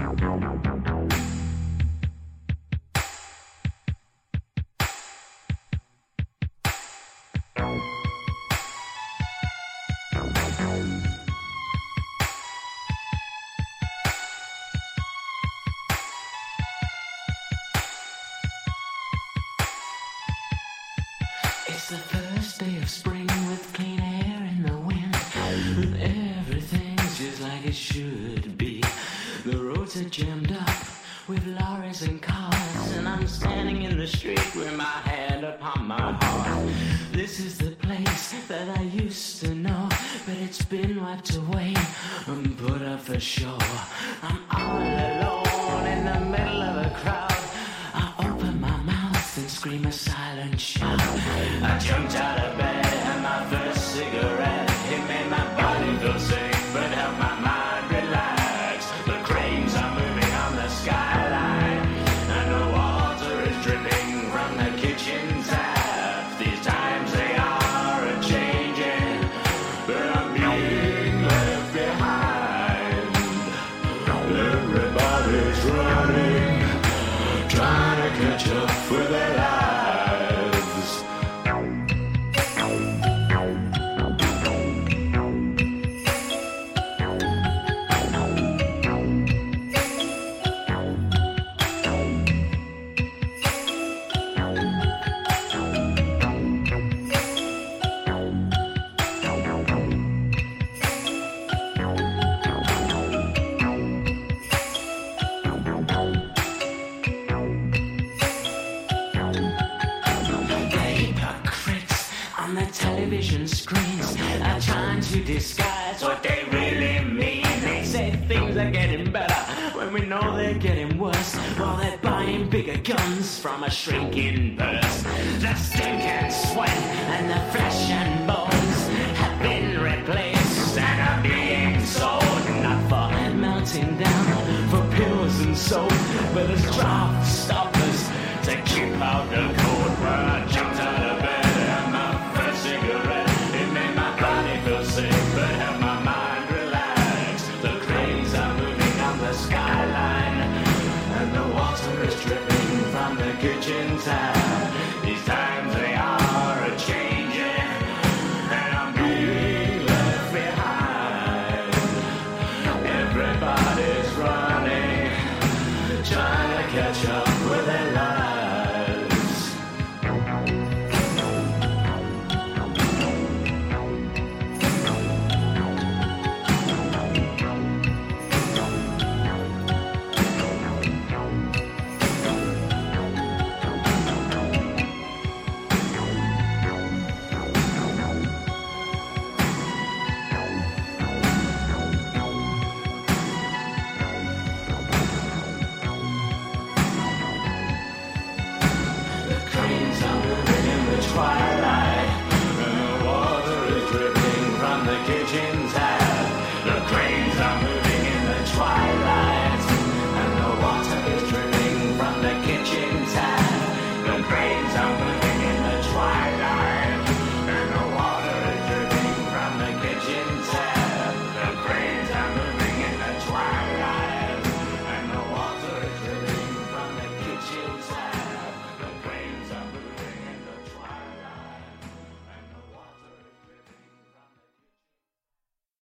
It's the first day of spring with clean air in the wind. Everything's just like it should be. The roads are jammed up with lorries and cars, and I'm standing in the street with my hand upon my heart. This is the place that I used to know, but it's been wiped away and put up for show. I'm all alone in the middle of a crowd. I open my mouth and scream a silent shout. I jumped out of bed and my first cigarette, it made my body feel sick but helped my mind relax. The cranes are moving on the skyline and the water is dripping from the kitchen tap. These times they are a-changing, but I'm being left behind. Everybody's running, trying to catch up with their lives. Television screens are trying to disguise what they really mean. They say things are getting better when we know they're getting worse, while they're buying bigger guns from a shrinking purse. The stink and sweat and the flesh and bones have been replaced and are being sold, not for melting down, for pills and soap, but as draft stoppers to keep out the cold. When I jumped out of bed, cigarette, it made my body feel sick but helped my mind relax. The cranes are moving on the skyline and the water is dripping from the kitchen tap. These times they are a-changing and I'm being left behind. Everybody's running, trying to catch up with their lives. Twilight, and the water is dripping from the kitchen tap.